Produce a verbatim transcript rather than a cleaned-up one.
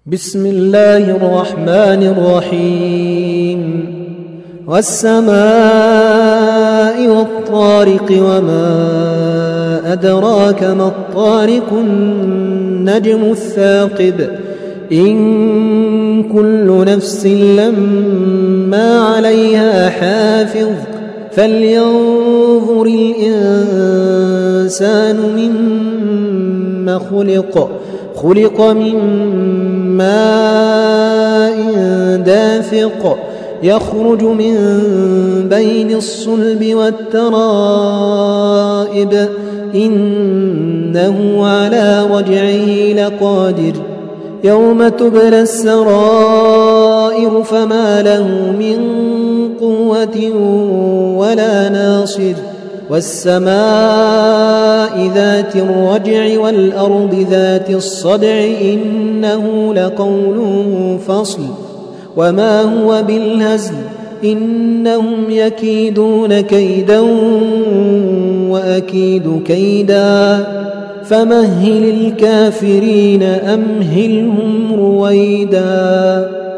بسم الله الرحمن الرحيم والسماء والطارق وما أدراك ما الطارق النجم الثاقب إن كل نفس لما عليها حافظ فلينظر الإنسان مما خلق خلق من ماء دافق يخرج من بين الصلب والترائب إنه على رجعه لقادر يوم تبلى السرائر فما له من قوة ولا ناصر والسماء ذات الرجع والأرض ذات الصدع إنه لقول فصل وما هو بالهزل إنهم يكيدون كيدا وأكيد كيدا فمهل الكافرين أمهلهم رويدا.